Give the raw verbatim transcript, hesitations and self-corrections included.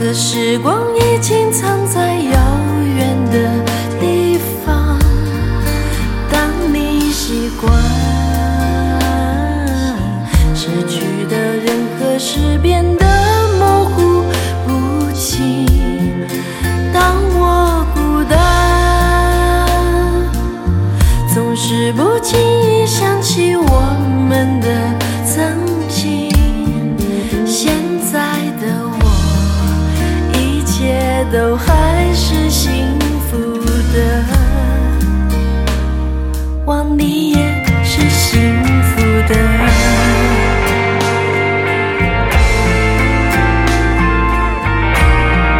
可时光已经藏在遥远的地方。当你习惯失去的人和事变得模糊不清，当我孤单，总是不经意想起我们的曾经。现在的我，一切都还